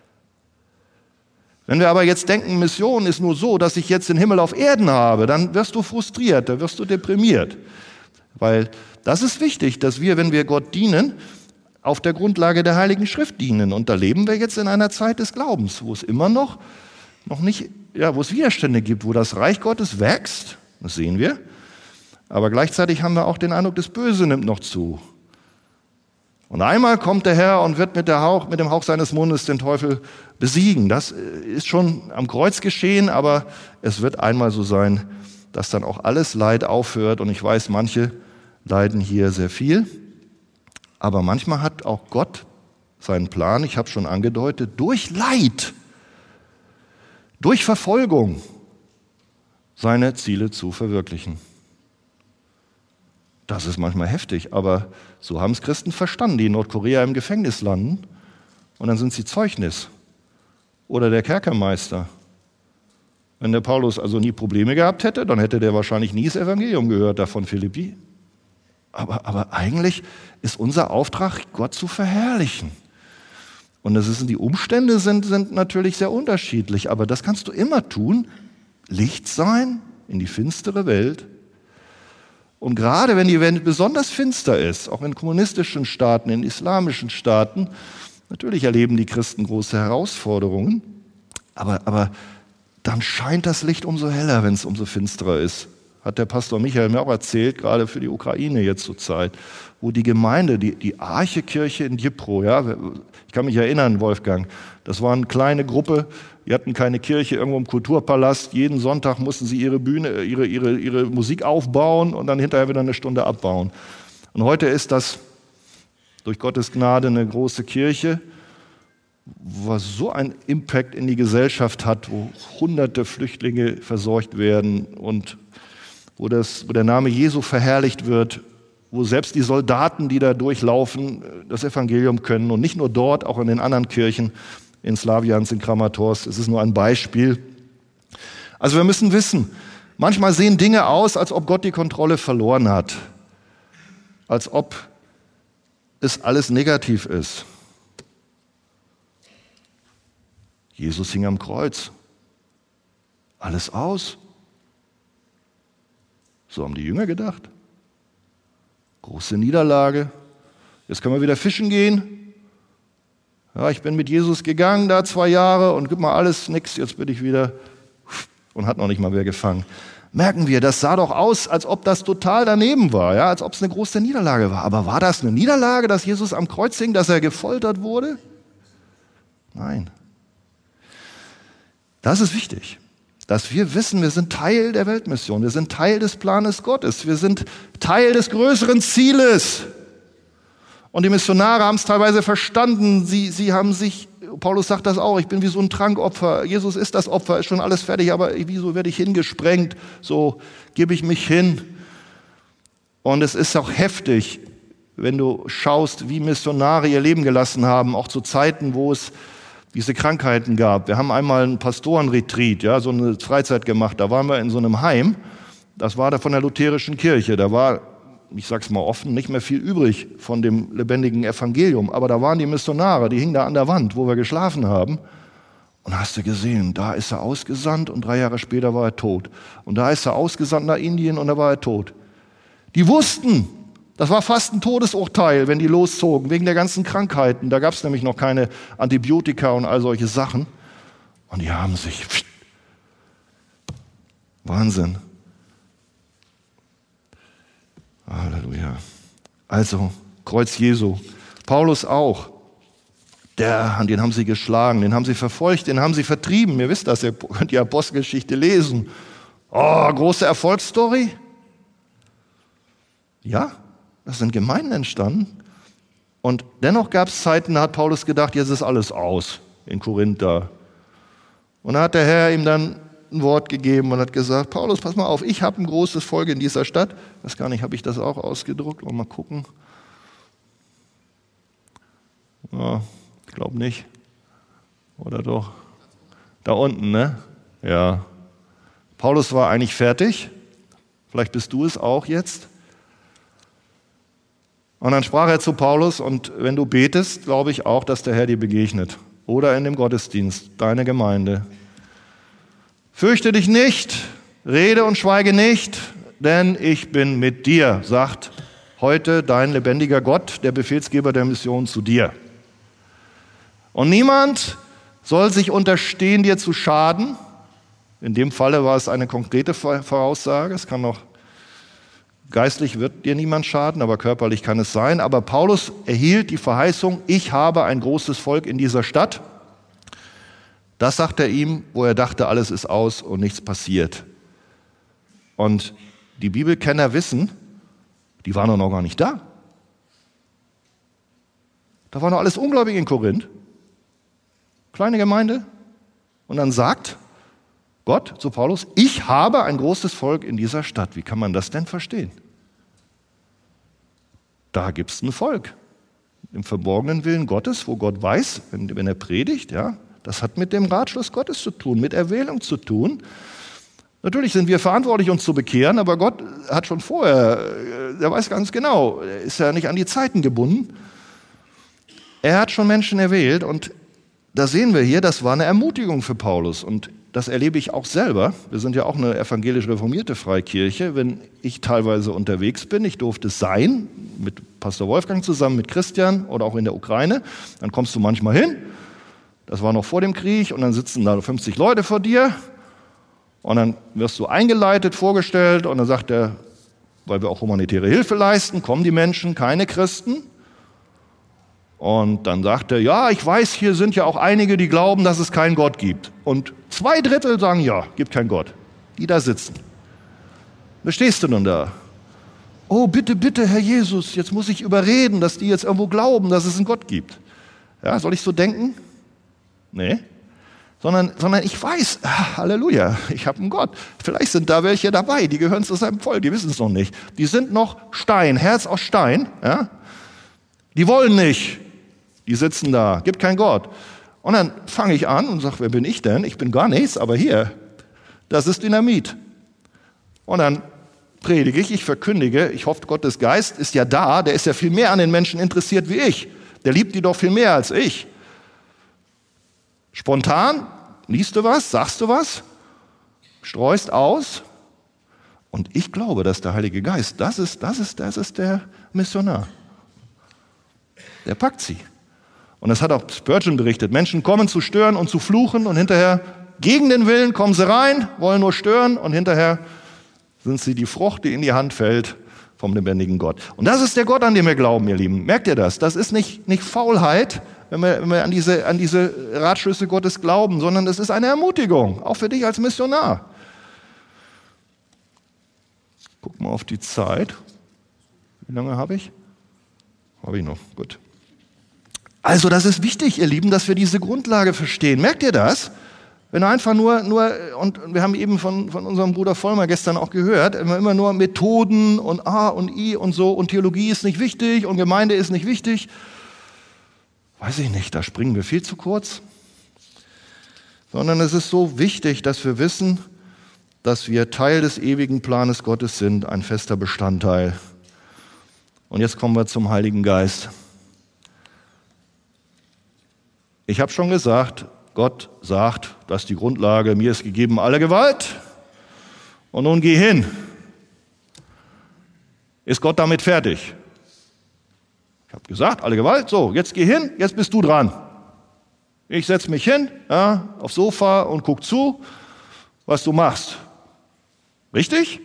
Wenn wir aber jetzt denken, Mission ist nur so, dass ich jetzt den Himmel auf Erden habe, dann wirst du frustriert, dann wirst du deprimiert. Weil das ist wichtig, dass wir, wenn wir Gott dienen, auf der Grundlage der Heiligen Schrift dienen. Und da leben wir jetzt in einer Zeit des Glaubens, wo es immer noch, noch nicht, ja, wo es Widerstände gibt, wo das Reich Gottes wächst, das sehen wir. Aber gleichzeitig haben wir auch den Eindruck, das Böse nimmt noch zu. Und einmal kommt der Herr und wird mit, der Hauch, mit dem Hauch seines Mundes den Teufel besiegen. Das ist schon am Kreuz geschehen, aber es wird einmal so sein, dass dann auch alles Leid aufhört. Und ich weiß, manche leiden hier sehr viel. Aber manchmal hat auch Gott seinen Plan, ich habe schon angedeutet, durch Leid, durch Verfolgung seine Ziele zu verwirklichen. Das ist manchmal heftig, aber so haben es Christen verstanden, die in Nordkorea im Gefängnis landen und dann sind sie Zeugnis oder der Kerkermeister. Wenn der Paulus also nie Probleme gehabt hätte, dann hätte der wahrscheinlich nie das Evangelium gehört da von Philippi. Aber, aber eigentlich ist unser Auftrag, Gott zu verherrlichen. Und das ist, die Umstände sind, sind natürlich sehr unterschiedlich, aber das kannst du immer tun, Licht sein in die finstere Welt. Und gerade wenn die Welt besonders finster ist, auch in kommunistischen Staaten, in islamischen Staaten, natürlich erleben die Christen große Herausforderungen, aber, aber dann scheint das Licht umso heller, wenn es umso finsterer ist. Hat der Pastor Michael mir auch erzählt, gerade für die Ukraine jetzt zur Zeit, wo die Gemeinde, die, die Arche-Kirche in Dnipro, ja, ich kann mich erinnern, Wolfgang, das war eine kleine Gruppe, die hatten keine Kirche irgendwo im Kulturpalast, jeden Sonntag mussten sie ihre Bühne, ihre, ihre, ihre Musik aufbauen und dann hinterher wieder eine Stunde abbauen. Und heute ist das durch Gottes Gnade eine große Kirche, was so einen Impact in die Gesellschaft hat, wo hunderte Flüchtlinge versorgt werden und wo, das, wo der Name Jesu verherrlicht wird, wo selbst die Soldaten, die da durchlaufen, das Evangelium können und nicht nur dort, auch in den anderen Kirchen, in Slawiansk, in Kramatorsk. Es ist nur ein Beispiel. Also wir müssen wissen, manchmal sehen Dinge aus, als ob Gott die Kontrolle verloren hat, als ob es alles negativ ist. Jesus hing am Kreuz. Alles aus. So haben die Jünger gedacht. Große Niederlage. Jetzt können wir wieder fischen gehen. Ja, ich bin mit Jesus gegangen da zwei Jahre und gib mal alles, nix, jetzt bin ich wieder und hat noch nicht mal wer gefangen. Merken wir, das sah doch aus, als ob das total daneben war, ja, als ob es eine große Niederlage war. Aber war das eine Niederlage, dass Jesus am Kreuz hing, dass er gefoltert wurde? Nein. Das ist wichtig, dass wir wissen, wir sind Teil der Weltmission, wir sind Teil des Planes Gottes, wir sind Teil des größeren Zieles. Und die Missionare haben es teilweise verstanden, sie, sie haben sich, Paulus sagt das auch, ich bin wie so ein Trankopfer, Jesus ist das Opfer, ist schon alles fertig, aber wieso werde ich hingesprengt, so gebe ich mich hin. Und es ist auch heftig, wenn du schaust, wie Missionare ihr Leben gelassen haben, auch zu Zeiten, wo es diese Krankheiten gab. Wir haben einmal einen Pastorenretreat, ja, so eine Freizeit gemacht, da waren wir in so einem Heim, das war da von der lutherischen Kirche, da war, ich sag's mal offen, nicht mehr viel übrig von dem lebendigen Evangelium. Aber da waren die Missionare, die hingen da an der Wand, wo wir geschlafen haben. Und hast du gesehen, da ist er ausgesandt und drei Jahre später war er tot. Und da ist er ausgesandt nach Indien und da war er tot. Die wussten, das war fast ein Todesurteil, wenn die loszogen, wegen der ganzen Krankheiten. Da gab's nämlich noch keine Antibiotika und all solche Sachen. Und die haben sich... Wahnsinn. Halleluja. Also, Kreuz Jesu. Paulus auch. Der, den haben sie geschlagen, den haben sie verfolgt, den haben sie vertrieben. Ihr wisst das, ihr könnt die Apostelgeschichte lesen. Oh, große Erfolgsstory. Ja, das sind Gemeinden entstanden. Und dennoch gab es Zeiten, da hat Paulus gedacht, jetzt ist alles aus in Korinth da. Und da hat der Herr ihm dann ein Wort gegeben und hat gesagt, Paulus, pass mal auf, ich habe ein großes Volk in dieser Stadt. Ich weiß gar nicht, habe ich das auch ausgedruckt? Mal gucken. Ja, ich glaube nicht. Oder doch? Da unten, ne? Ja. Paulus war eigentlich fertig. Vielleicht bist du es auch jetzt. Und dann sprach er zu Paulus, und wenn du betest, glaube ich auch, dass der Herr dir begegnet. Oder in dem Gottesdienst, deine Gemeinde. Fürchte dich nicht, rede und schweige nicht, denn ich bin mit dir, sagt heute dein lebendiger Gott, der Befehlsgeber der Mission, zu dir. Und niemand soll sich unterstehen, dir zu schaden. In dem Falle war es eine konkrete Voraussage. Es kann noch, geistlich wird dir niemand schaden, aber körperlich kann es sein. Aber Paulus erhielt die Verheißung, ich habe ein großes Volk in dieser Stadt. Das sagt er ihm, wo er dachte, alles ist aus und nichts passiert. Und die Bibelkenner wissen, die waren doch noch gar nicht da. Da war noch alles ungläubig in Korinth. Kleine Gemeinde. Und dann sagt Gott zu Paulus, ich habe ein großes Volk in dieser Stadt. Wie kann man das denn verstehen? Da gibt es ein Volk. Im verborgenen Willen Gottes, wo Gott weiß, wenn, wenn er predigt, ja, das hat mit dem Ratschluss Gottes zu tun, mit Erwählung zu tun. Natürlich sind wir verantwortlich, uns zu bekehren, aber Gott hat schon vorher, er weiß ganz genau, er ist ja nicht an die Zeiten gebunden. Er hat schon Menschen erwählt und da sehen wir hier, das war eine Ermutigung für Paulus und das erlebe ich auch selber. Wir sind ja auch eine evangelisch-reformierte Freikirche. Wenn ich teilweise unterwegs bin, ich durfte es sein, mit Pastor Wolfgang zusammen, mit Christian oder auch in der Ukraine, dann kommst du manchmal hin, das war noch vor dem Krieg, und dann sitzen da fünfzig Leute vor dir und dann wirst du eingeleitet, vorgestellt und dann sagt er, weil wir auch humanitäre Hilfe leisten, kommen die Menschen, keine Christen. Und dann sagt er, ja, ich weiß, hier sind ja auch einige, die glauben, dass es keinen Gott gibt. Und zwei Drittel sagen, ja, gibt keinen Gott. Die da sitzen. Da stehst du nun da. Oh, bitte, bitte, Herr Jesus, jetzt muss ich überreden, dass die jetzt irgendwo glauben, dass es einen Gott gibt. Ja, soll ich so denken? Nee. Sondern, sondern ich weiß, ah, Halleluja, ich habe einen Gott. Vielleicht sind da welche dabei, die gehören zu seinem Volk, die wissen es noch nicht. Die sind noch Stein, Herz aus Stein. Ja? Die wollen nicht. Die sitzen da, gibt keinen Gott. Und dann fange ich an und sage, wer bin ich denn? Ich bin gar nichts, aber hier, das ist Dynamit. Und dann predige ich, ich verkündige, ich hoffe, Gottes Geist ist ja da, der ist ja viel mehr an den Menschen interessiert wie ich. Der liebt die doch viel mehr als ich. Spontan, liest du was, sagst du was, streust aus. Und ich glaube, dass der Heilige Geist, das ist, das ist, das ist der Missionar. Der packt sie. Und das hat auch Spurgeon berichtet. Menschen kommen zu stören und zu fluchen und hinterher gegen den Willen kommen sie rein, wollen nur stören und hinterher sind sie die Frucht, die in die Hand fällt vom lebendigen Gott. Und das ist der Gott, an den wir glauben, ihr Lieben. Merkt ihr das? Das ist nicht, nicht Faulheit, wenn wir, wenn wir an diese, an diese Ratschlüsse Gottes glauben, sondern das ist eine Ermutigung, auch für dich als Missionar. Guck mal auf die Zeit. Wie lange habe ich? Habe ich noch, gut. Also das ist wichtig, ihr Lieben, dass wir diese Grundlage verstehen. Merkt ihr das? Wenn du einfach nur, nur und wir haben eben von, von unserem Bruder Vollmer gestern auch gehört, immer, immer nur Methoden und A und I und so und Theologie ist nicht wichtig und Gemeinde ist nicht wichtig. Weiß ich nicht, da springen wir viel zu kurz. Sondern es ist so wichtig, dass wir wissen, dass wir Teil des ewigen Planes Gottes sind, ein fester Bestandteil. Und jetzt kommen wir zum Heiligen Geist. Ich habe schon gesagt, Gott sagt, das ist die Grundlage, mir ist gegeben alle Gewalt und nun geh hin. Ist Gott damit fertig? Ich habe gesagt, alle Gewalt, so, jetzt geh hin, jetzt bist du dran. Ich setze mich hin, ja, aufs Sofa und guck zu, was du machst. Richtig?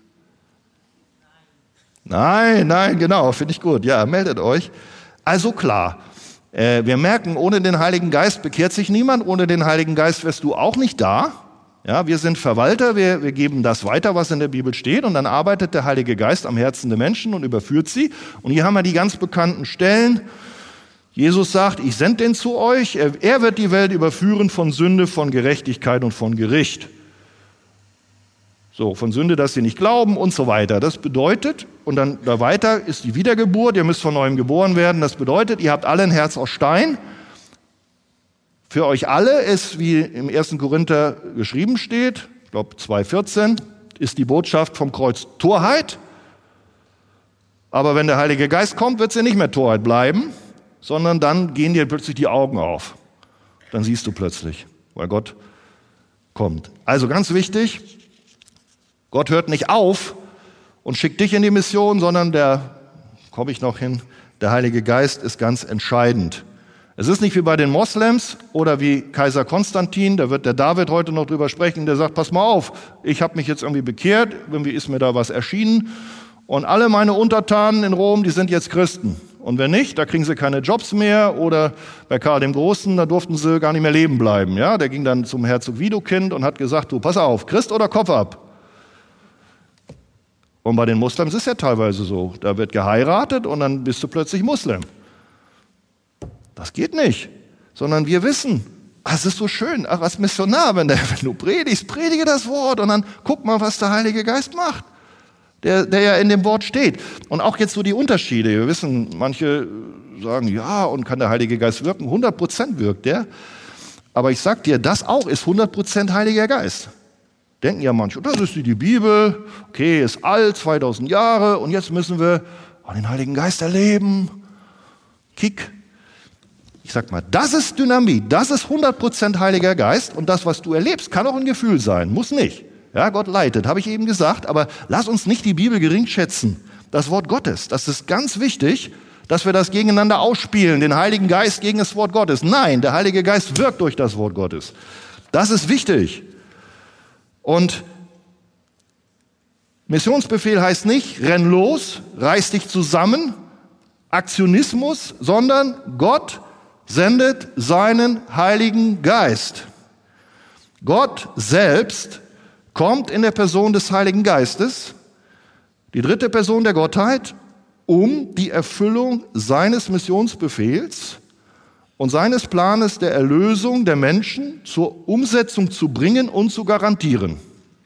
Nein, nein, genau, finde ich gut. Ja, meldet euch. Also klar. Wir merken, ohne den Heiligen Geist bekehrt sich niemand, ohne den Heiligen Geist wärst du auch nicht da. Ja, wir sind Verwalter, wir, wir geben das weiter, was in der Bibel steht, und dann arbeitet der Heilige Geist am Herzen der Menschen und überführt sie. Und hier haben wir die ganz bekannten Stellen. Jesus sagt, ich sende den zu euch, er, er wird die Welt überführen von Sünde, von Gerechtigkeit und von Gericht. So, von Sünde, dass sie nicht glauben und so weiter. Das bedeutet, und dann da weiter ist die Wiedergeburt, ihr müsst von neuem geboren werden. Das bedeutet, ihr habt alle ein Herz aus Stein. Für euch alle ist, wie im ersten Korinther geschrieben steht, ich glaube zwei vierzehn, ist die Botschaft vom Kreuz Torheit. Aber wenn der Heilige Geist kommt, wird sie nicht mehr Torheit bleiben, sondern dann gehen dir plötzlich die Augen auf. Dann siehst du plötzlich, weil Gott kommt. Also ganz wichtig, Gott hört nicht auf und schickt dich in die Mission, sondern der, komme ich noch hin, der Heilige Geist ist ganz entscheidend. Es ist nicht wie bei den Moslems oder wie Kaiser Konstantin, da wird der David heute noch drüber sprechen, der sagt, pass mal auf, ich habe mich jetzt irgendwie bekehrt, irgendwie ist mir da was erschienen und alle meine Untertanen in Rom, die sind jetzt Christen. Und wenn nicht, da kriegen sie keine Jobs mehr, oder bei Karl dem Großen, da durften sie gar nicht mehr leben bleiben. Ja, der ging dann zum Herzog Widukind und hat gesagt, du, pass auf, Christ oder Kopf ab. Und bei den Moslems ist ja teilweise so, da wird geheiratet und dann bist du plötzlich Muslim. Das geht nicht, sondern wir wissen, es ist so schön, ach, als Missionar, wenn, der, wenn du predigst, predige das Wort und dann guck mal, was der Heilige Geist macht. der, der ja in dem Wort steht. Und auch jetzt so die Unterschiede. Wir wissen, manche sagen, ja, und kann der Heilige Geist wirken? hundert Prozent wirkt der. Aber ich sag dir, das auch ist hundert Prozent Heiliger Geist. Denken ja manche, das ist die Bibel, okay, ist alt, zweitausend Jahre, und jetzt müssen wir oh, den Heiligen Geist erleben. Kick. Ich sag mal, das ist Dynamit, das ist hundert Prozent Heiliger Geist, und das, was du erlebst, kann auch ein Gefühl sein, muss nicht. Ja, Gott leitet, habe ich eben gesagt, aber lass uns nicht die Bibel gering schätzen. Das Wort Gottes, das ist ganz wichtig, dass wir das gegeneinander ausspielen, den Heiligen Geist gegen das Wort Gottes. Nein, der Heilige Geist wirkt durch das Wort Gottes. Das ist wichtig. Und Missionsbefehl heißt nicht, renn los, reiß dich zusammen, Aktionismus, sondern Gott sendet seinen Heiligen Geist. Gott selbst kommt in der Person des Heiligen Geistes, die dritte Person der Gottheit, um die Erfüllung seines Missionsbefehls und seines Planes der Erlösung der Menschen zur Umsetzung zu bringen und zu garantieren.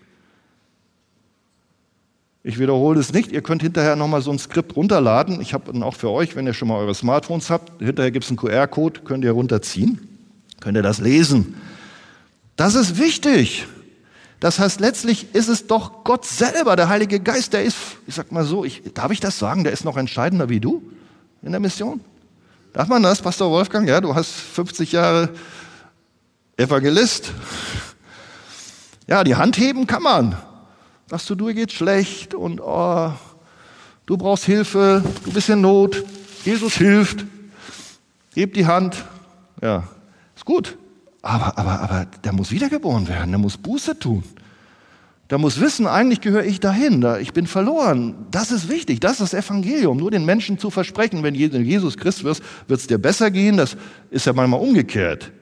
Ich wiederhole es nicht, ihr könnt hinterher nochmal so ein Skript runterladen. Ich habe dann auch für euch, wenn ihr schon mal eure Smartphones habt, hinterher gibt es einen Q R-Code, könnt ihr runterziehen, könnt ihr das lesen. Das ist wichtig. Das heißt, letztlich ist es doch Gott selber, der Heilige Geist, der ist, ich sag mal so, ich, darf ich das sagen, der ist noch entscheidender wie du in der Mission? Darf man das, Pastor Wolfgang? Ja, du hast fünfzig Jahre Evangelist. Ja, die Hand heben kann man. Sagst du, dir geht's schlecht und oh, du brauchst Hilfe, du bist in Not, Jesus hilft, heb die Hand. Ja, ist gut. Aber, aber, aber der muss wiedergeboren werden, der muss Buße tun. Der muss wissen, eigentlich gehöre ich dahin, ich bin verloren. Das ist wichtig, das ist das Evangelium. Nur den Menschen zu versprechen, wenn du Jesus Christ wirst, wird es dir besser gehen. Das ist ja manchmal umgekehrt.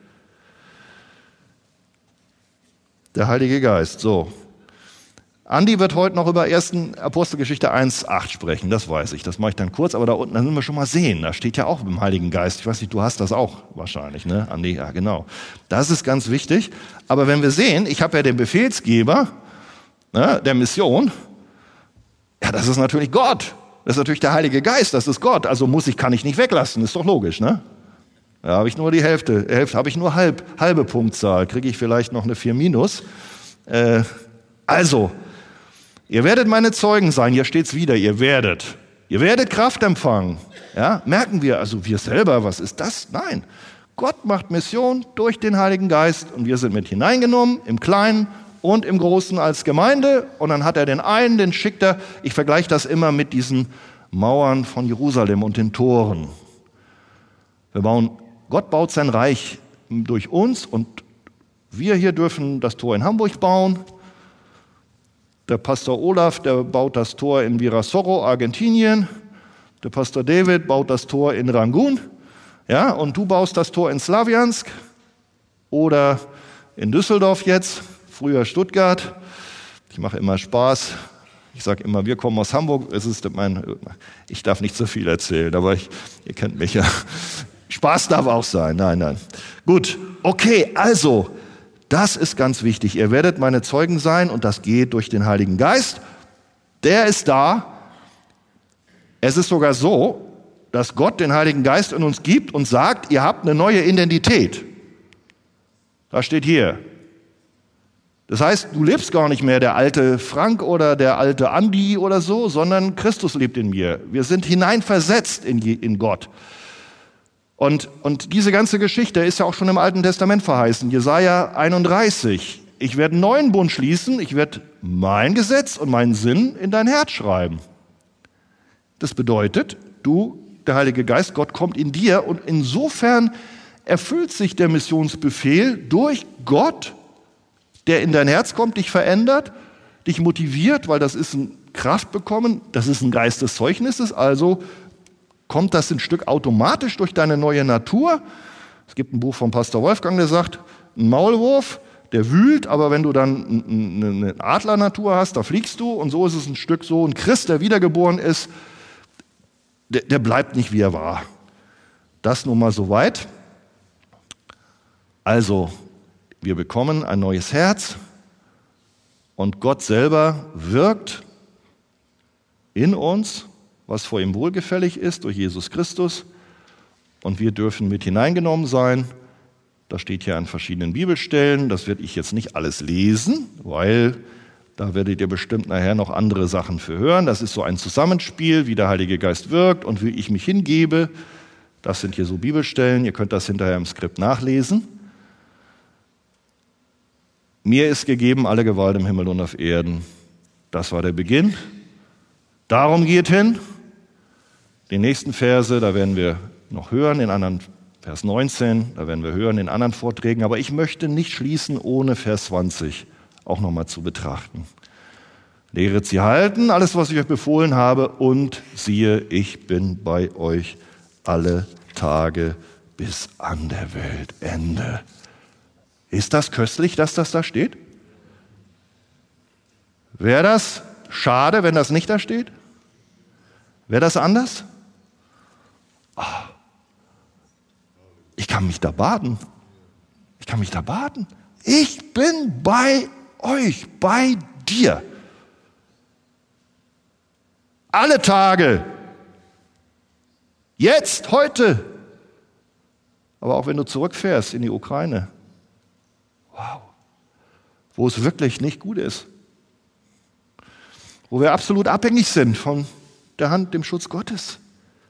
Der Heilige Geist, so. Andi wird heute noch über ersten Apostelgeschichte eins acht sprechen, das weiß ich, das mache ich dann kurz, aber da unten, da müssen wir schon mal sehen, da steht ja auch im Heiligen Geist, ich weiß nicht, du hast das auch wahrscheinlich, ne, Andi, ja genau. Das ist ganz wichtig, aber wenn wir sehen, ich habe ja den Befehlsgeber, ne, der Mission, ja, das ist natürlich Gott, das ist natürlich der Heilige Geist, das ist Gott, also muss ich, kann ich nicht weglassen, ist doch logisch, ne? Da habe ich nur die Hälfte, Hälfte habe ich nur halb, halbe Punktzahl, kriege ich vielleicht noch eine vier minus, äh, also, ihr werdet meine Zeugen sein, hier steht's wieder, ihr werdet. Ihr werdet Kraft empfangen. Ja, merken wir, also wir selber, was ist das? Nein, Gott macht Mission durch den Heiligen Geist und wir sind mit hineingenommen, im Kleinen und im Großen als Gemeinde. Und dann hat er den einen, den schickt er, ich vergleiche das immer mit diesen Mauern von Jerusalem und den Toren. Wir bauen, Gott baut sein Reich durch uns und wir hier dürfen das Tor in Hamburg bauen. Der Pastor Olaf, der baut das Tor in Virasoro, Argentinien. Der Pastor David baut das Tor in Rangun. Ja, und du baust das Tor in Slawiansk oder in Düsseldorf jetzt, früher Stuttgart. Ich mache immer Spaß. Ich sage immer, wir kommen aus Hamburg. Es ist mein, ich darf nicht so viel erzählen, aber ich, ihr kennt mich ja. Spaß darf auch sein. Nein, nein. Gut, okay, also, das ist ganz wichtig. Ihr werdet meine Zeugen sein und das geht durch den Heiligen Geist. Der ist da. Es ist sogar so, dass Gott den Heiligen Geist in uns gibt und sagt, ihr habt eine neue Identität. Das steht hier. Das heißt, du lebst gar nicht mehr der alte Frank oder der alte Andi oder so, sondern Christus lebt in mir. Wir sind hineinversetzt in, in Gott. Und, und diese ganze Geschichte ist ja auch schon im Alten Testament verheißen. Jesaja einunddreißig. Ich werde einen neuen Bund schließen. Ich werde mein Gesetz und meinen Sinn in dein Herz schreiben. Das bedeutet, du, der Heilige Geist, Gott kommt in dir und insofern erfüllt sich der Missionsbefehl durch Gott, der in dein Herz kommt, dich verändert, dich motiviert, weil das ist ein Kraft bekommen, das ist ein Geist des Zeugnisses, also kommt das ein Stück automatisch durch deine neue Natur. Es gibt ein Buch von Pastor Wolfgang, der sagt, ein Maulwurf, der wühlt, aber wenn du dann eine Adlernatur hast, da fliegst du und so ist es ein Stück so. Ein Christ, der wiedergeboren ist, der, der bleibt nicht, wie er war. Das nun mal so weit. Also, wir bekommen ein neues Herz und Gott selber wirkt in uns, was vor ihm wohlgefällig ist durch Jesus Christus. Und wir dürfen mit hineingenommen sein. Das steht hier an verschiedenen Bibelstellen. Das werde ich jetzt nicht alles lesen, weil da werdet ihr bestimmt nachher noch andere Sachen für hören. Das ist so ein Zusammenspiel, wie der Heilige Geist wirkt und wie ich mich hingebe. Das sind hier so Bibelstellen. Ihr könnt das hinterher im Skript nachlesen. Mir ist gegeben alle Gewalt im Himmel und auf Erden. Das war der Beginn. Darum geht hin. Die nächsten Verse, da werden wir noch hören, in anderen Vers neunzehn, da werden wir hören in anderen Vorträgen. Aber ich möchte nicht schließen, ohne Vers zwanzig auch nochmal zu betrachten. Lehret sie halten, alles, was ich euch befohlen habe, und siehe, ich bin bei euch alle Tage bis an der Weltende. Ist das köstlich, dass das da steht? Wäre das schade, wenn das nicht da steht? Wäre das anders? Ah, ich kann mich da baden. Ich kann mich da baden. Ich bin bei euch, bei dir. Alle Tage. Jetzt, heute. Aber auch wenn du zurückfährst in die Ukraine. Wow. Wo es wirklich nicht gut ist. Wo wir absolut abhängig sind von der Hand, dem Schutz Gottes.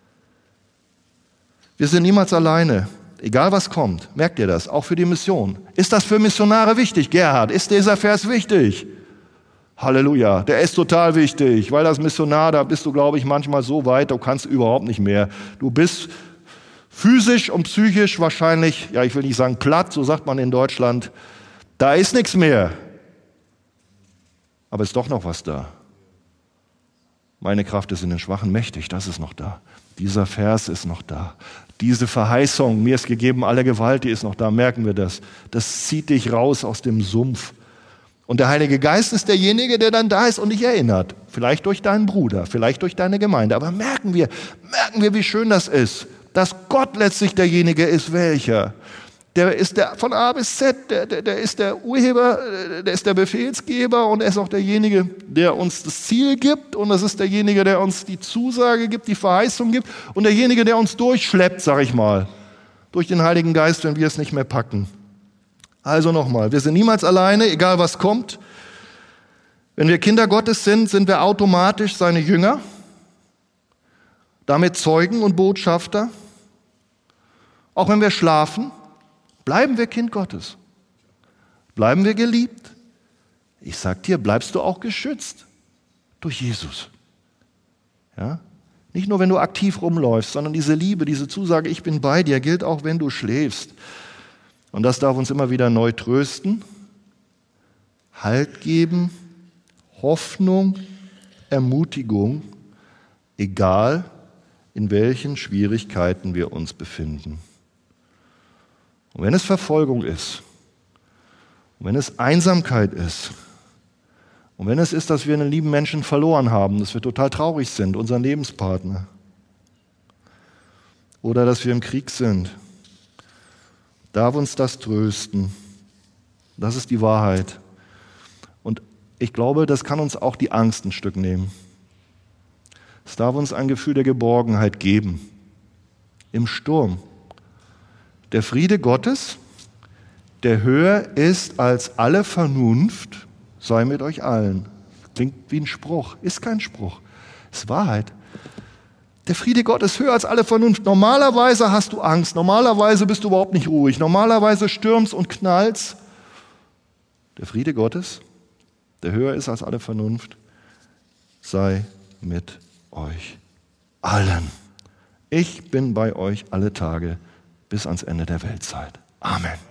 Wir sind niemals alleine. Egal was kommt, merkt ihr das, auch für die Mission. Ist das für Missionare wichtig, Gerhard? Ist dieser Vers wichtig? Halleluja, der ist total wichtig, weil als Missionar, da bist du, glaube ich, manchmal so weit, du kannst überhaupt nicht mehr. Du bist physisch und psychisch wahrscheinlich, ja, ich will nicht sagen platt, so sagt man in Deutschland, da ist nichts mehr. Aber ist doch noch was da. Meine Kraft ist in den Schwachen mächtig, das ist noch da. Dieser Vers ist noch da. Diese Verheißung, mir ist gegeben alle Gewalt, die ist noch da, merken wir das. Das zieht dich raus aus dem Sumpf. Und der Heilige Geist ist derjenige, der dann da ist und dich erinnert. Vielleicht durch deinen Bruder, vielleicht durch deine Gemeinde. Aber merken wir, merken wir, wie schön das ist, dass Gott letztlich derjenige ist, welcher. Der ist der von A bis Z, der, der, der ist der Urheber, der ist der Befehlsgeber und er ist auch derjenige, der uns das Ziel gibt und das ist derjenige, der uns die Zusage gibt, die Verheißung gibt und derjenige, der uns durchschleppt, sag ich mal, durch den Heiligen Geist, wenn wir es nicht mehr packen. Also nochmal, wir sind niemals alleine, egal was kommt. Wenn wir Kinder Gottes sind, sind wir automatisch seine Jünger, damit Zeugen und Botschafter. Auch wenn wir schlafen, bleiben wir Kind Gottes. Bleiben wir geliebt. Ich sag dir, bleibst du auch geschützt durch Jesus. Ja? Nicht nur, wenn du aktiv rumläufst, sondern diese Liebe, diese Zusage, ich bin bei dir, gilt auch, wenn du schläfst. Und das darf uns immer wieder neu trösten, Halt geben, Hoffnung, Ermutigung, egal in welchen Schwierigkeiten wir uns befinden. Und wenn es Verfolgung ist, und wenn es Einsamkeit ist, und wenn es ist, dass wir einen lieben Menschen verloren haben, dass wir total traurig sind, unseren Lebenspartner, oder dass wir im Krieg sind, darf uns das trösten. Das ist die Wahrheit. Und ich glaube, das kann uns auch die Angst ein Stück nehmen. Es darf uns ein Gefühl der Geborgenheit geben. Im Sturm. Der Friede Gottes, der höher ist als alle Vernunft, sei mit euch allen. Klingt wie ein Spruch, ist kein Spruch, ist Wahrheit. Der Friede Gottes ist höher als alle Vernunft. Normalerweise hast du Angst, normalerweise bist du überhaupt nicht ruhig, normalerweise stürmst und knallst. Der Friede Gottes, der höher ist als alle Vernunft, sei mit euch allen. Ich bin bei euch alle Tage bis ans Ende der Weltzeit. Amen.